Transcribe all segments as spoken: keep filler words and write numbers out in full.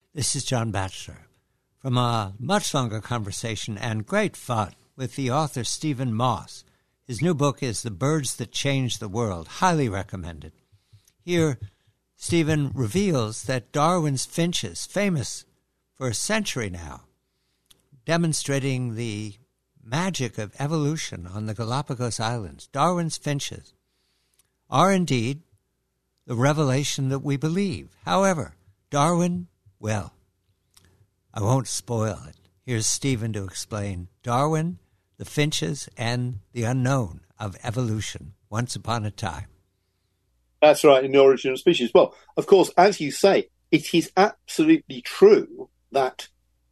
This is John Batchelor from a much longer conversation and great fun with the author Stephen Moss. His new book is The Birds That Changed the World, highly recommended. Here, Stephen reveals that Darwin's finches, famous for a century now, demonstrating the magic of evolution on the Galapagos Islands, Darwin's finches, are indeed the revelation that we believe. However, Darwin, well, I won't spoil it. Here's Stephen to explain Darwin, the finches, and the unknown of evolution once upon a time. That's right, in the origin of species. Well, of course, as you say, it is absolutely true that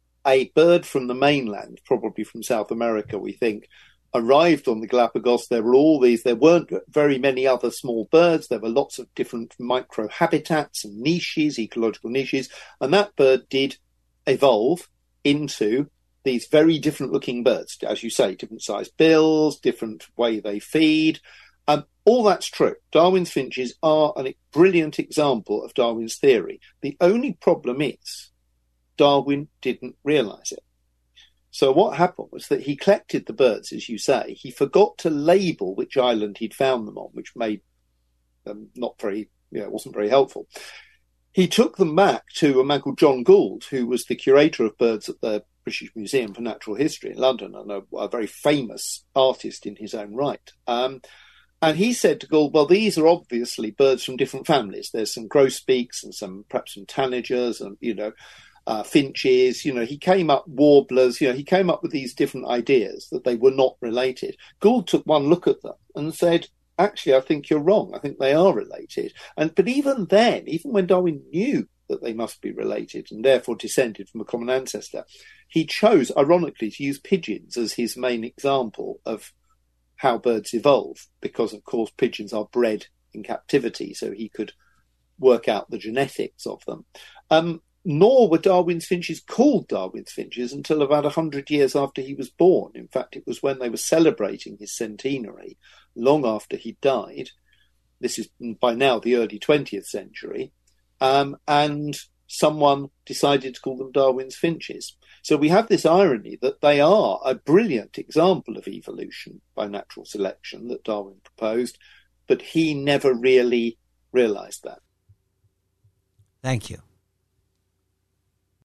a bird from the mainland, probably from South America, we think, arrived on the Galapagos. There were all these, there weren't very many other small birds. There were lots of different microhabitats and niches, ecological niches, and that bird did evolve into these very different looking birds, as you say, different sized bills, different way they feed. Um, all that's true. Darwin's finches are a brilliant example of Darwin's theory. The only problem is Darwin didn't realise it. So what happened was that he collected the birds, as you say. He forgot to label which island he'd found them on, which made them not very, you know, wasn't very helpful. He took them back to a man called John Gould, who was the curator of birds at the British Museum for Natural History in London, and a, a very famous artist in his own right. Um, and he said to Gould, well, these are obviously birds from different families. There's some grosbeaks and some, perhaps some tanagers and, you know, Uh, finches, you know, he came up, warblers, you know, he came up with these different ideas that they were not related. Gould took one look at them and said, actually, I think you're wrong. I think they are related. And but even then, even when Darwin knew that they must be related and therefore descended from a common ancestor, he chose, ironically, to use pigeons as his main example of how birds evolve, because, of course, pigeons are bred in captivity, so he could work out the genetics of them. Um, Nor were Darwin's finches called Darwin's finches until about one hundred years after he was born. In fact, it was when they were celebrating his centenary, long after he died. This is by now the early twentieth century. Um, and someone decided to call them Darwin's finches. So we have this irony that they are a brilliant example of evolution by natural selection that Darwin proposed, but he never really realised that. Thank you.